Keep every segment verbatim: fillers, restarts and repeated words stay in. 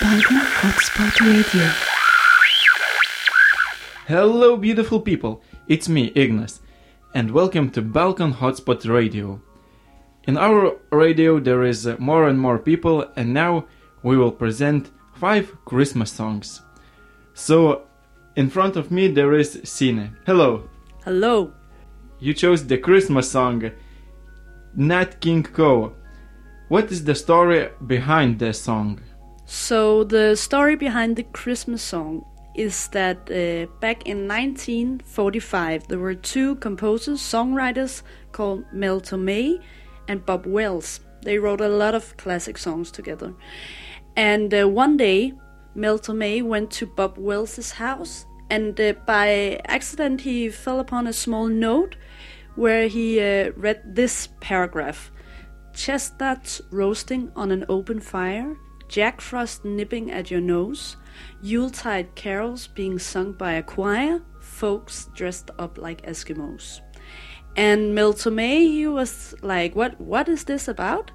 Balkan Hotspot Radio. Hello, beautiful people, it's me, Ignas, and welcome to Balkan Hotspot Radio. In our radio there is uh, more and more people, and now we will present five Christmas songs. So, in front of me there is Sine. Hello. Hello. You chose the Christmas song, Nat King Cole. What is the story behind the song? So the story behind the Christmas song is that uh, back in nineteen forty-five there were two composers, songwriters called Mel Torme and Bob Wells. They wrote a lot of classic songs together. And uh, one day Mel Torme went to Bob Wells' house, and uh, by accident he fell upon a small note where he uh, read this paragraph: chestnuts roasting on an open fire, Jack Frost nipping at your nose, Yuletide carols being sung by a choir, folks dressed up like Eskimos. And Mel Torme, he was like, what, what is this about?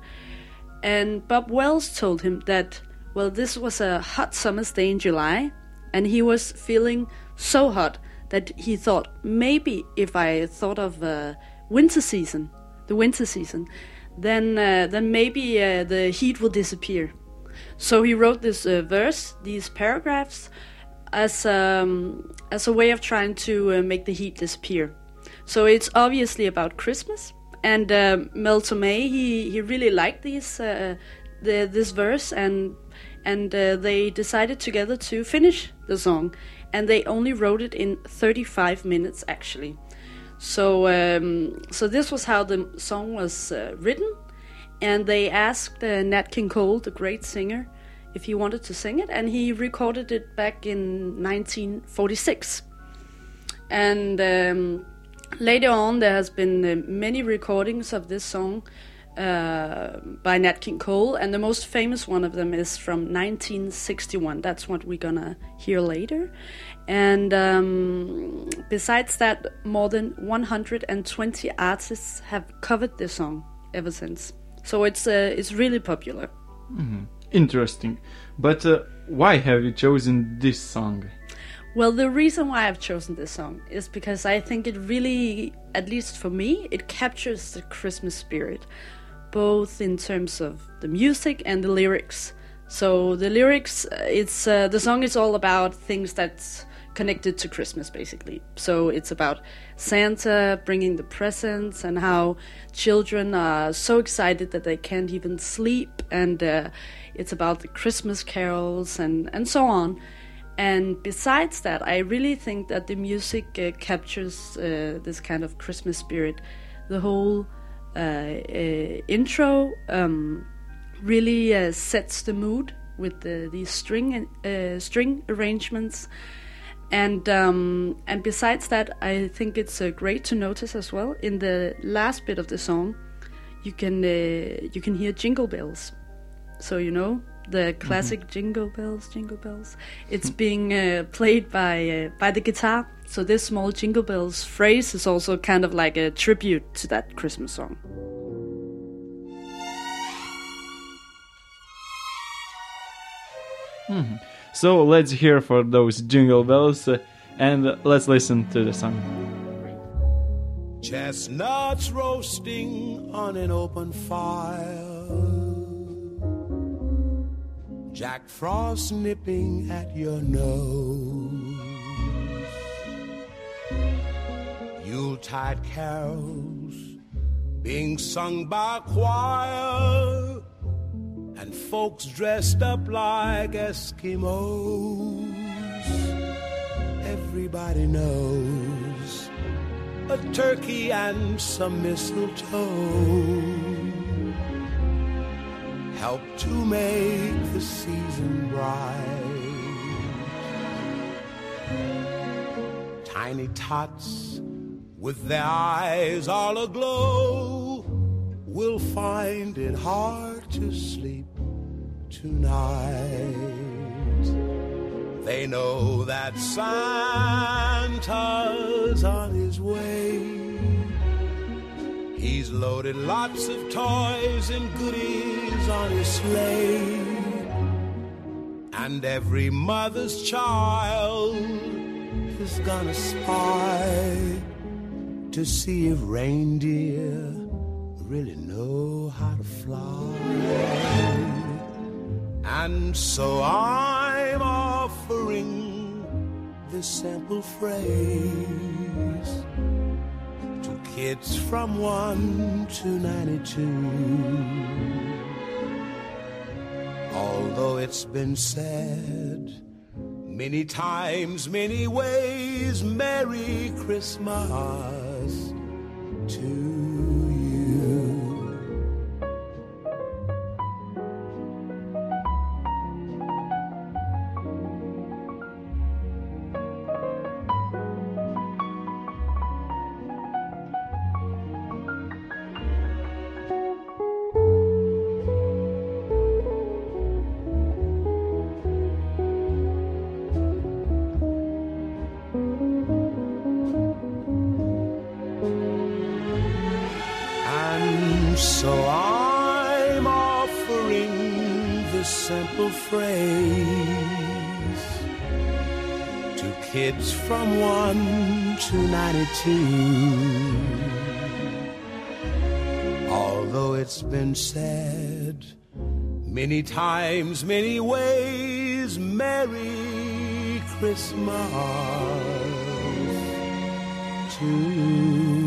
And Bob Wells told him that, well, this was a hot summer's day in July, and he was feeling so hot that he thought, maybe if I thought of uh, winter season, the winter season, then uh, then maybe uh, the heat will disappear. So he wrote this uh, verse, these paragraphs, as um, as a way of trying to uh, make the heat disappear. So it's obviously about Christmas, and uh, Mel Torme, he he really liked these uh, the this verse, and and uh, they decided together to finish the song, and they only wrote it in thirty-five minutes actually. So um, so this was how the song was uh, written, and they asked uh, Nat King Cole, the great singer, if he wanted to sing it, and he recorded it back in nineteen forty-six. And um, later on there has been uh, many recordings of this song uh, by Nat King Cole, and the most famous one of them is from nineteen sixty-one. That's what we're gonna hear later. And um, besides that, more than one hundred twenty artists have covered this song ever since. So it's uh, it's really popular. Mm-hmm. Interesting. But uh, why have you chosen this song? Well, the reason why I've chosen this song is because I think it really, at least for me, it captures the Christmas spirit, both in terms of the music and the lyrics. So the lyrics, it's uh, the song is all about things that's connected to Christmas, basically. So it's about Santa bringing the presents, and how children are so excited that they can't even sleep, and uh, it's about the Christmas carols and, and so on. And besides that, I really think that the music uh, captures uh, this kind of Christmas spirit. The whole uh, uh, intro um, really uh, sets the mood with the, these string uh, string arrangements. And um, and besides that, I think it's uh, great to notice as well, in the last bit of the song, you can uh, you can hear jingle bells. So you know the classic mm-hmm. jingle bells, jingle bells. It's being uh, played by uh, by the guitar. So this small jingle bells phrase is also kind of like a tribute to that Christmas song. Mm-hmm. So let's hear for those jingle bells, uh, and uh, let's listen to the song. Chestnuts roasting on an open fire, Jack Frost nipping at your nose, Yuletide carols being sung by a choir, and folks dressed up like Eskimos. Everybody knows a turkey and some mistletoe help to make the season bright. Tiny tots with their eyes all aglow will find it hard to sleep tonight. They know that Santa's on his way. He's loaded lots of toys and goodies on his sleigh, and every mother's child is gonna spy to see if reindeer really know how to fly. And so I'm offering this simple phrase to kids from one to ninety-two. Although it's been said many times, many ways, Merry Christmas to you. So I'm offering this simple phrase to kids from one to ninety-two. Although it's been said many times, many ways, Merry Christmas to you.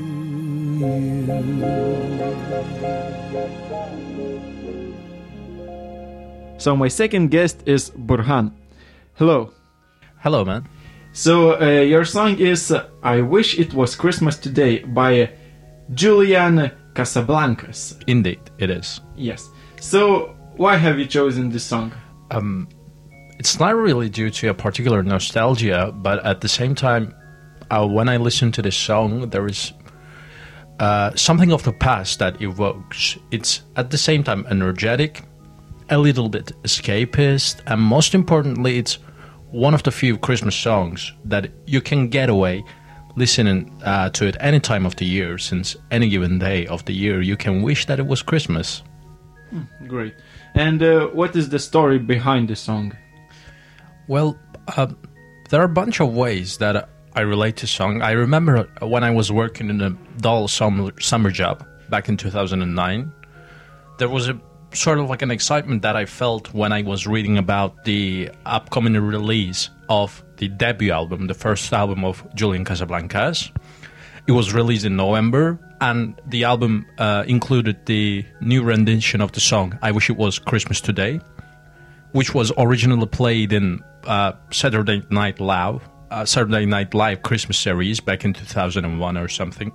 So my second guest is Burhan. Hello. Hello, man. So uh, your song is uh, I Wish It Was Christmas Today by uh, Julian Casablancas. Indeed, it is. Yes. So why have you chosen this song? Um, it's not really due to a particular nostalgia, but at the same time, uh, when I listen to this song, there is uh, something of the past that evokes. It's at the same time energetic, a little bit escapist, and most importantly, it's one of the few Christmas songs that you can get away listening uh, to it any time of the year, since any given day of the year you can wish that it was Christmas. Hmm, great. And uh, what is the story behind the song? Well, uh, there are a bunch of ways that I relate to song. I remember when I was working in a dull summer, summer job back in two thousand nine, there was a sort of like an excitement that I felt when I was reading about the upcoming release of the debut album, the first album of Julian Casablancas. It was released in November, and the album uh, included the new rendition of the song I Wish It Was Christmas Today, which was originally played in uh, Saturday Night Live, uh, Saturday Night Live Christmas series back in two thousand one or something.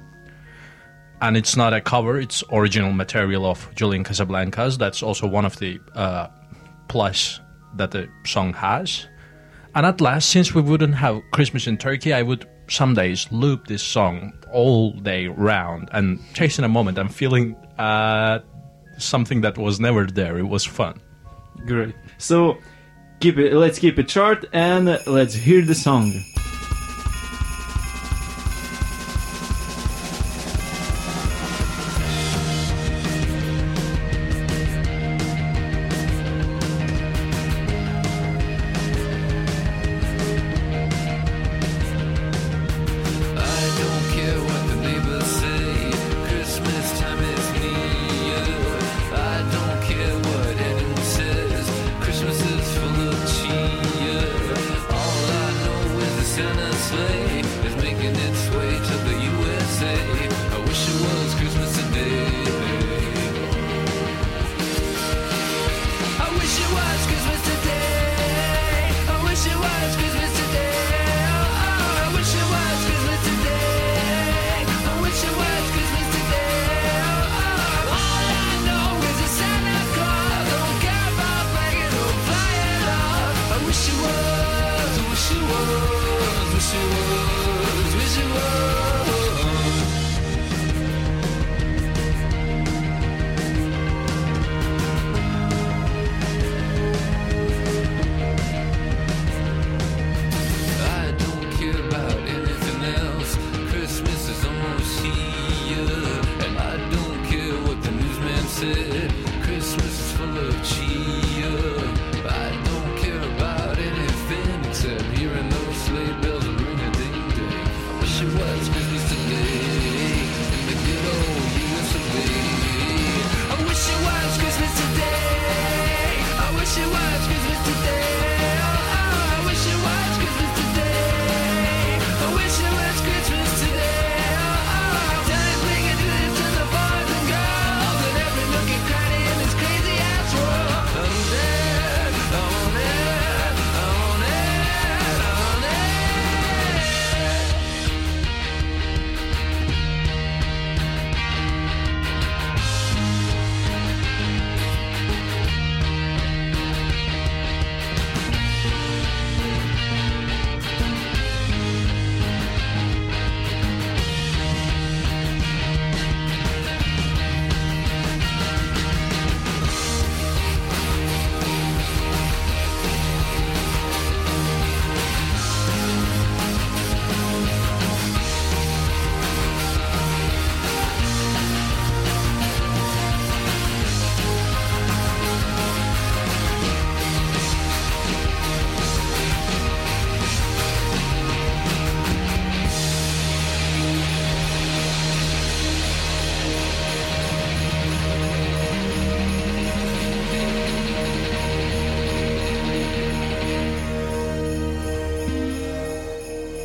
And it's not a cover, it's original material of Julian Casablancas. That's also one of the uh, plus that the song has. And at last, since we wouldn't have Christmas in Turkey, I would some days loop this song all day round and chasing a moment and feeling uh, something that was never there. It was fun. Great. So keep it. Let's keep it short and let's hear the song. Christmas is full of cheer. All I know is the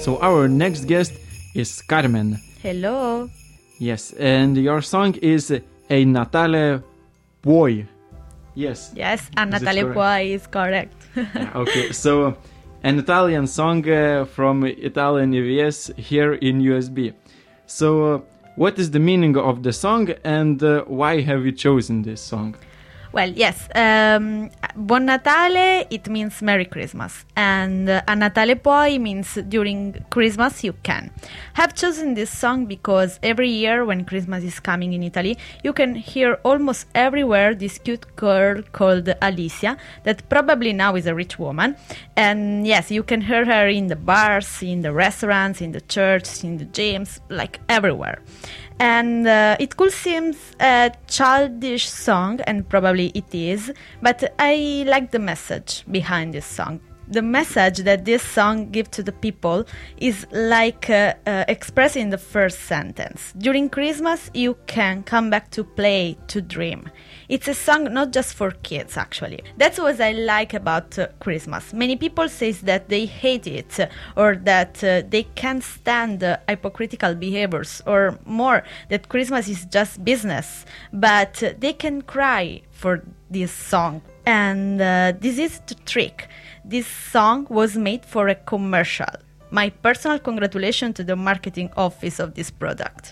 So our next guest is Carmen. Hello. Yes, and your song is A Natale Puoi. Yes. Yes, a Is it Natale correct? Puoi is correct. Yeah, okay, so an Italian song uh, from Italian E V S here in U S B. So, uh, what is the meaning of the song and uh, why have you chosen this song? Well, yes, um, Buon Natale, it means Merry Christmas, and uh, A Natale Puoi means during Christmas you can. I've chosen this song because every year when Christmas is coming in Italy, you can hear almost everywhere this cute girl called Alicia, that probably now is a rich woman, and yes, you can hear her in the bars, in the restaurants, in the church, in the gyms, like everywhere. And uh, it could seem a childish song, and probably it is, but I like the message behind this song. The message that this song gives to the people is like uh, uh, expressed in the first sentence. During Christmas, you can come back to play, to dream. It's a song not just for kids, actually. That's what I like about uh, Christmas. Many people say that they hate it, uh, or that uh, they can't stand uh, hypocritical behaviors, or more, that Christmas is just business. But uh, they can cry for this song. And uh, this is the trick. This song was made for a commercial. My personal congratulations to the marketing office of this product.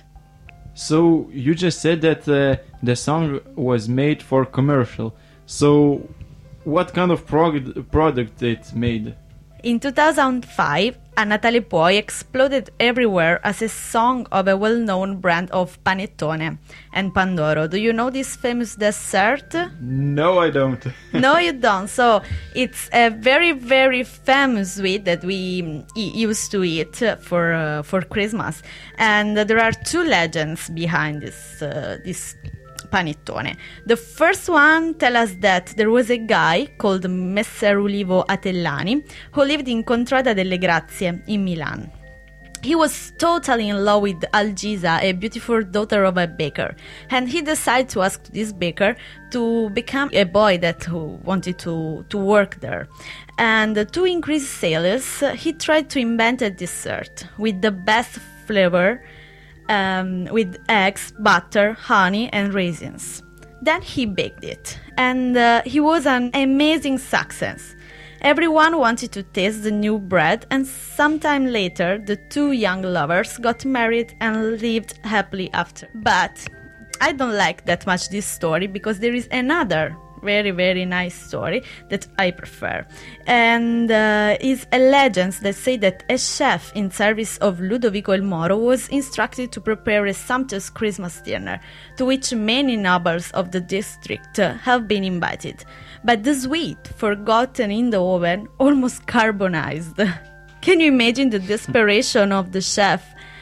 So, you just said that uh, the song was made for commercial. So, what kind of prog- product it made? In two thousand five, A Natale Puoi exploded everywhere as a song of a well-known brand of panettone and pandoro. Do you know this famous dessert? No, I don't. No, you don't. So it's a very, very famous sweet that we e- used to eat for uh, for Christmas, and there are two legends behind this uh, this panettone. The first one tells us that there was a guy called Messer Ulivo Atellani who lived in Contrada delle Grazie in Milan. He was totally in love with Algisa, a beautiful daughter of a baker, and he decided to ask this baker to become a boy that who wanted to, to work there. And to increase sales, he tried to invent a dessert with the best flavor, Um, with eggs, butter, honey, and raisins. Then he baked it, and uh, he was an amazing success. Everyone wanted to taste the new bread, and sometime later, the two young lovers got married and lived happily after. But I don't like that much this story, because there is another very, very nice story that I prefer. And uh, is a legend that say that a chef in service of Ludovico il Moro was instructed to prepare a sumptuous Christmas dinner, to which many nobles of the district uh, have been invited. But the sweet, forgotten in the oven, almost carbonized. Can you imagine the desperation of the chef?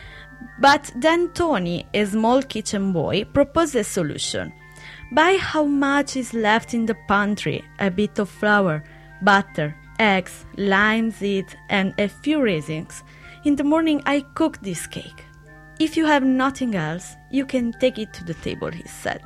But then Tony, a small kitchen boy, proposed a solution. Buy how much is left in the pantry, a bit of flour, butter, eggs, lime seeds, and a few raisins. In the morning I cook this cake. If you have nothing else, you can take it to the table, he said.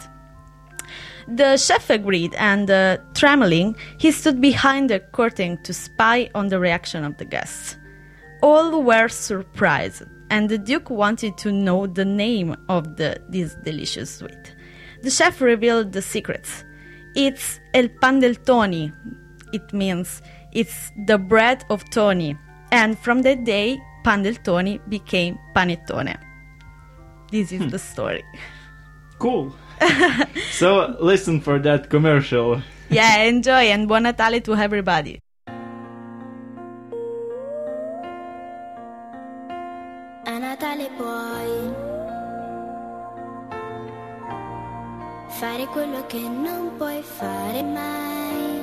The chef agreed, and uh, trembling, he stood behind the curtain to spy on the reaction of the guests. All were surprised, and the Duke wanted to know the name of the, this delicious sweet. The chef revealed the secrets. It's el pan del Tony. It means it's the bread of Tony. And from that day, pan del Tony became panettone. This is Hmm. the story. Cool. So, listen for that commercial. Yeah, enjoy, and buon Natale to everybody. A Natale puoi fare quello che non puoi fare mai,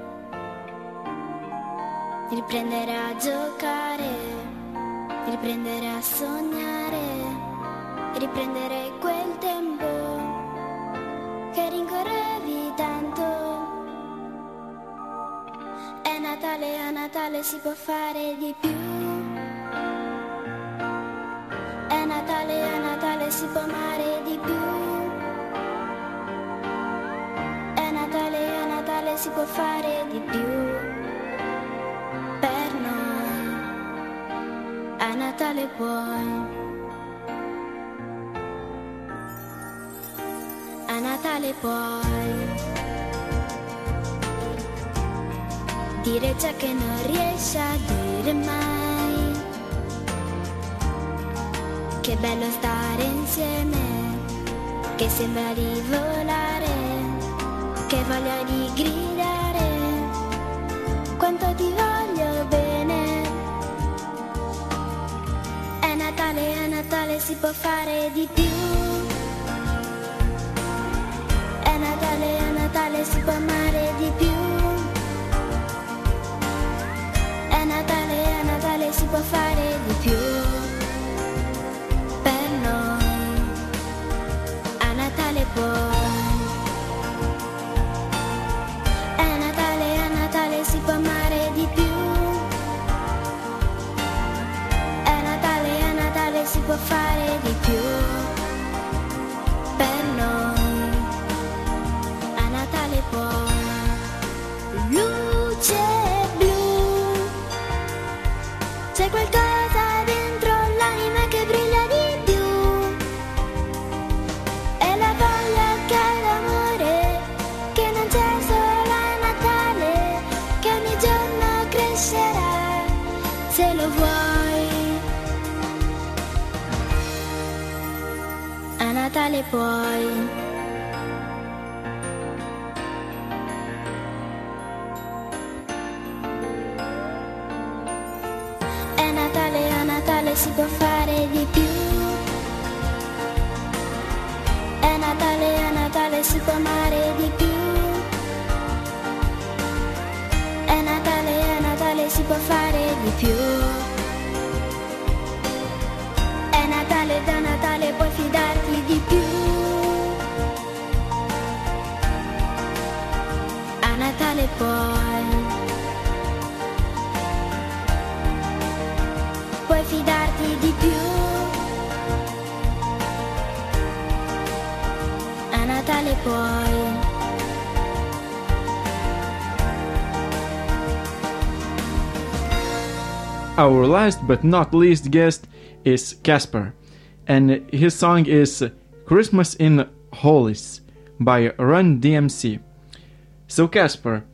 riprendere a giocare, riprendere a sognare, riprendere quel tempo che rincorrevi tanto. È Natale, a Natale si può fare di più. È Natale, a Natale si può amare di più. È Natale, a Natale si può fare di più. Per noi, a Natale puoi, a Natale puoi dire ciò che non riesci a dire mai. Che bello stare insieme, che sembra di volare, che voglia di gridare, quanto ti voglio bene. È Natale, è Natale, si può fare di più. È Natale, è Natale, si può amare di più. È Natale, è Natale, si può fare di più. Per noi, a Natale puoi. È Natale, è Natale, si può amare di più. È Natale, è Natale, si può fare di più. Per noi, a Natale puoi. Luce blu, c'è qualcosa dentro l'anima che brilla di più. È la voglia che ha l'amore, che non c'è solo a Natale, che ogni giorno crescerà, se lo vuoi. A Natale puoi. È Natale, a Natale si può fare di più. È Natale, a Natale si può amare di più. È Natale, a Natale si può fare di più. È Natale, da Natale puoi fidarti di più. A Natale puoi. Puoi fidarti di più. A Natale puoi. Our last but not least guest is Casper, and his song is Christmas in Hollis by Run D M C. So Casper,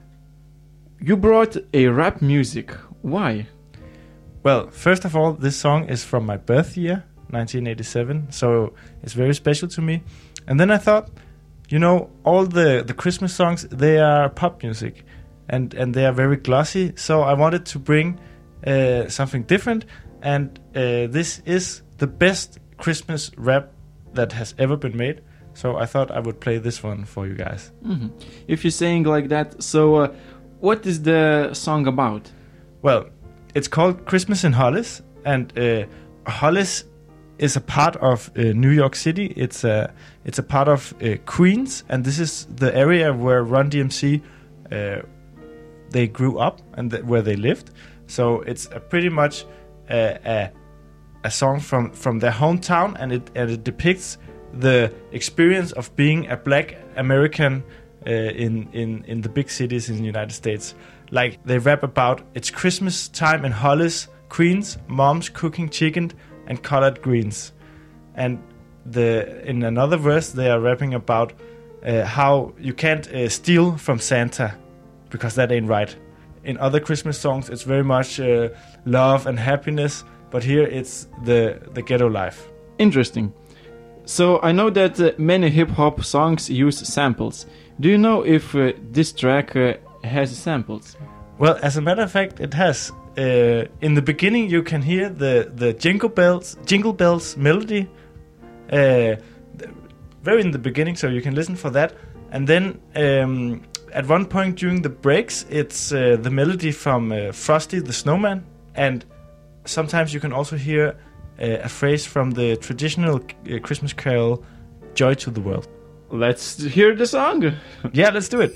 you brought a rap music. Why? Well, first of all, this song is from my birth year, nineteen eighty-seven, so it's very special to me. And then I thought, you know, all the, the Christmas songs, they are pop music, and, and they are very glossy, so I wanted to bring uh, something different, and uh, this is the best Christmas rap that has ever been made, so I thought I would play this one for you guys. Mm-hmm. If you're saying like that, so uh, what is the song about? Well, it's called Christmas in Hollis, and uh, Hollis is a part of uh, New York City. It's a it's a part of uh, Queens, and this is the area where Run D M C uh, they grew up and th- where they lived. So it's a pretty much uh, a a song from, from their hometown, and it and it depicts the experience of being a Black American uh, in in in the big cities in the United States. Like, they rap about it's Christmas time in Hollis, Queens, moms cooking chicken and collard greens. And the in another verse they are rapping about uh, how you can't uh, steal from Santa because that ain't right. In other Christmas songs it's very much uh, love and happiness, but here it's the the ghetto life. Interesting. So I know that uh, many hip-hop songs use samples. Do you know if uh, this track uh, has samples? Well, as a matter of fact, it has. Uh, in the beginning, you can hear the, the jingle bells, jingle bells melody, uh, very in the beginning, so you can listen for that. And then um, at one point during the breaks, it's uh, the melody from uh, Frosty the Snowman, and sometimes you can also hear uh, a phrase from the traditional uh, Christmas carol, "Joy to the World." Let's hear the song. Yeah, let's do it.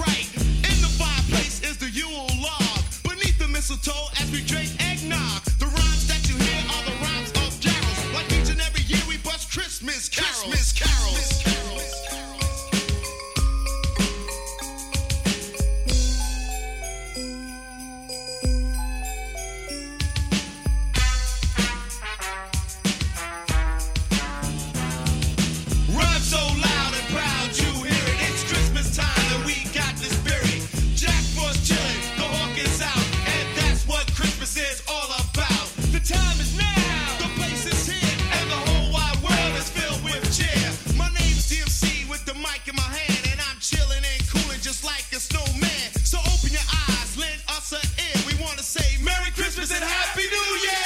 bright. In the fireplace is the Yule log. Beneath the mistletoe as we drink eggnog. The rhymes that you hear are the rhymes of carols. Like each and every year we bust Christmas carols. Christmas carols. Rhyme so loud and proud you hear it. It's Christmas time and we got the spirit. Jack Frost chilling, the hawk is out, and that's what Christmas is all about. The time is now, the place is here, and the whole wide world is filled with cheer. My name's D M C with the mic in my hand, and I'm chilling and cooling just like a snowman. So open your eyes, lend us an ear. We want to say Merry Christmas and Happy New Year.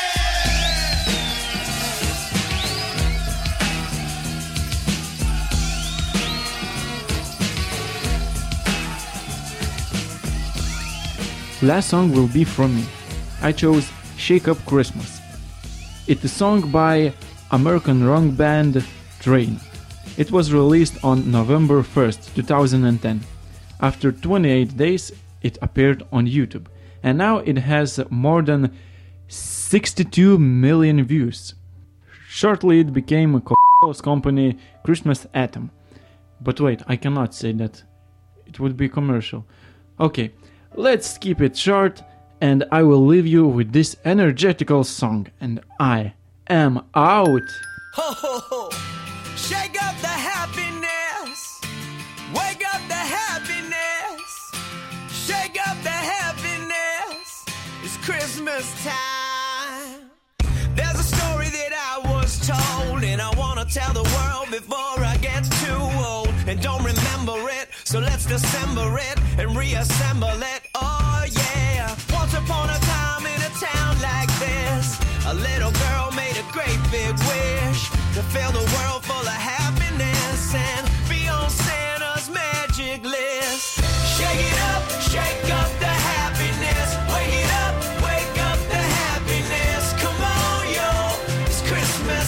Last song will be from me. I chose Shake Up Christmas. It's a song by American rock band Train. It was released on November first, two thousand ten. After twenty-eight days, it appeared on YouTube, and now it has more than sixty-two million views. Shortly it became a Coca-Cola's company Christmas Anthem. But wait, I cannot say that. It would be commercial. Okay, let's keep it short, and I will leave you with this energetical song, and I am out. Ho ho ho! Shake up the happiness. Wake up the happiness. Shake up the happiness. It's Christmas time. There's a story that I was told, and I wanna tell the world before I get too old. And don't remember it, so let's dissemble it and reassemble it. Oh yeah. Once upon a time in a town like this, a little girl made a great big wish to fill the world full of happiness and be on Santa's magic list. Shake it up, shake up the happiness. Wake it up, wake up the happiness. Come on, yo, it's Christmas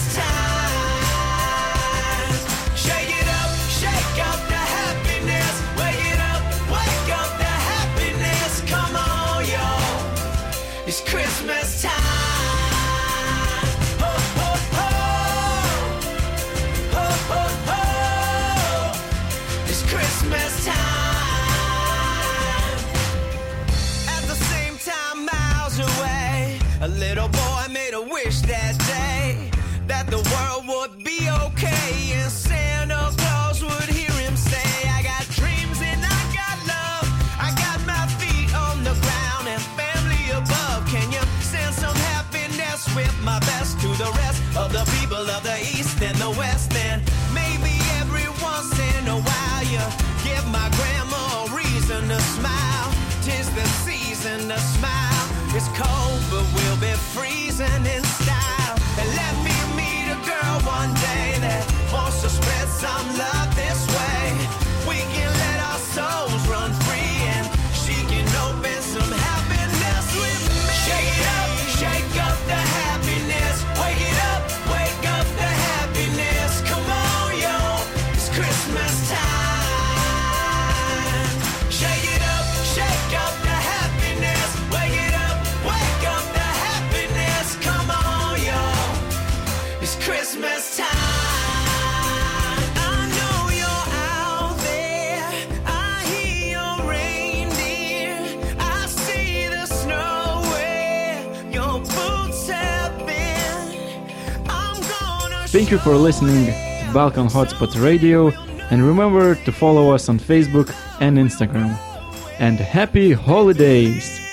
time. Shake it up, shake up the happiness. Wake it up, wake up the happiness. Come on, yo, it's Christmas time. Ho, ho, ho. Ho, ho, ho. It's Christmas time. At the same time, miles away, a little boy made a wish that day that the world would be okay, and Santa Claus would hear him say, I got dreams and I got love. I got my feet on the ground and family above. Can you send some happiness with my best to the rest of the people of the East and the West? And maybe every once in a while you give my grandma a reason to smile. 'Tis the season to smile. It's cold, but we'll be freezing in style. And let me meet a girl one day that wants to spread some love this way. We can let our souls run free, and she can open some happiness with me. Shake it up, shake up the happiness. Wake it up, wake up the happiness. Come on, yo, it's Christmas time. Shake it up, shake up the happiness. Wake it up, wake up the happiness. Come on, yo, it's Christmas time. I know you're out there. I hear your reindeer. I see the snow where your boots have been. I'm gonna Thank you for listening to Balkan Hotspot Radio, and remember to follow us on Facebook and Instagram. And happy holidays!